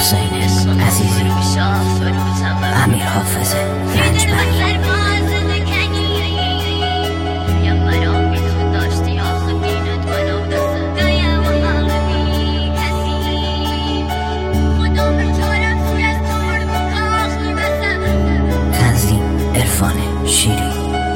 حسین عزیزی، امیر حافظ رنجبری. تنظیم عرفان شیری.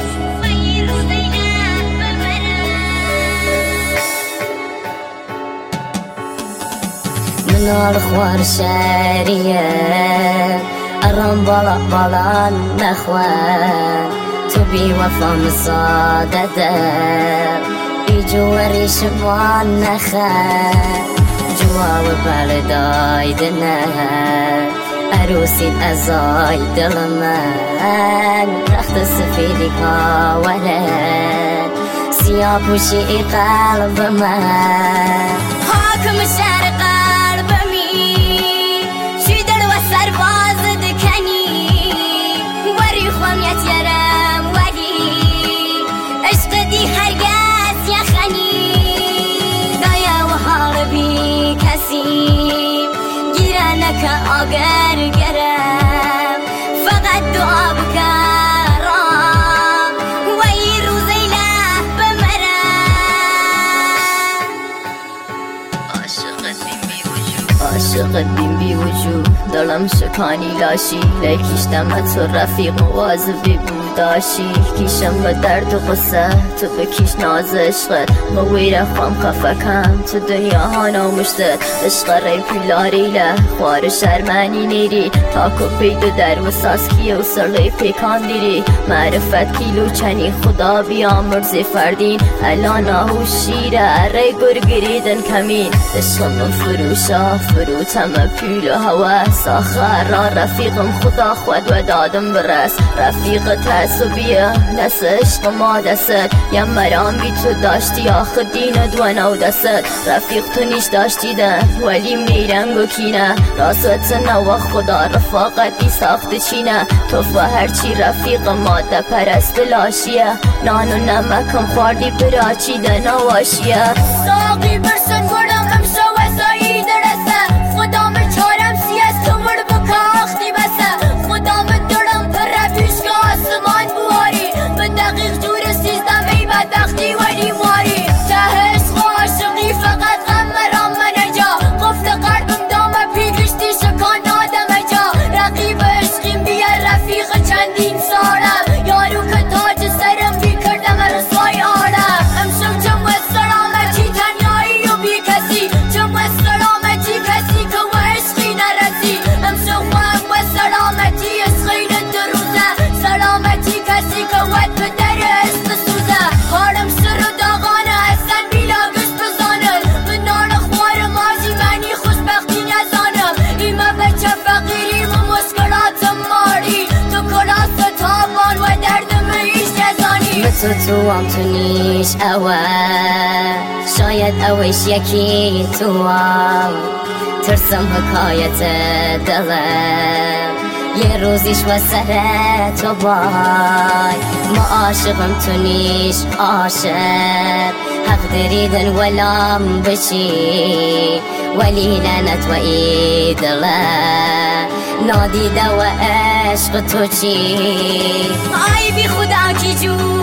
منال خوار شعریه ارم بالا نخوان تو بی وفا مصادده ای جواری شبان نخوان جواب بردای دنه عروسی ازای دل من رخت سفیدی کاوره سیاه پوشی قلب من حاکم شهر قلبمی چی دل و سرباز دکنی وری خومیت یرم ولی عشق دی هرگز یخنی دایا و حال بی کسی گیرنک آگر گرم فقط دعا بکرم وی روزی له بمرم عاشقت بیم بی وجود دلم شکانی لاشی لیکیشتم تو رفیق مواظبی بوداشی کیشم به درد و قصه تو بکیش ناز عشقت مویر خام خفکم تو دنیا ها نامشتت عشق ری پیلاریله خوار شرمنی نیری تاکو پیدو در و ساسکیه و سرلی پیکان دیری معرفت کیلو چنی خدا بیامرزی فردین الان آهوشیره ری گرگریدن کمین عشقم فروشا فروتم پیل و هوس آخر را رفیقم خدا خود و دادم برس رفیق تعصبیه دست عشق ما دست یم مرام بی تو داشتی آخ دین دو نو دست رفیق تو نیش داشتی ده ولی میرنگ و کینه راست نو خدا رفاقتی ساخت چینه تو و هرچی رفیق ماده پرست لاشیه نان و نمکم خوردی براچی ده نواشیه ساقی برسن گردم امشو وزایی درسته خدا من چارم سیست تو مرد بکاختی بسه خدا من درم پر پیش که آسمان بواری به دقیق جور سیزدم بدبختی ولی ماری تهش عاشقی فقط غم مرام منجا گفت قلبم دامه پیگشتی شکان آدم جا رقیب عشقیم بیار رفیق چندین سالم یارو که تاج سرم بی کردم رسوای آلم امشب جمع سلامتی تنیایی و بی کسی جمع سلامتی کسی که و عشقی نرسی امشب خوام و سلامتی عشقی ندروزه سلامتی کسی که ود به در عشق سوزه حالم سر و داغانه اصلا بیلا گشت بزانم به نان خوار مازی منی خوشبختی نزانم ایمه بچه فقیریم و مشکلاتم ماری تو کلاس تابان و دردم ایش جزانی به تو هم تو نیش اوه شاید اوش یکی تو هم ترسم حکایت دلم یه روزیش و سر تو بای ما عاشقم تو نیش عاشق حق دریدن ولام بشی ولی لعنت و ای دلم نادیده و عشق تو چی آی بی خدا کی جو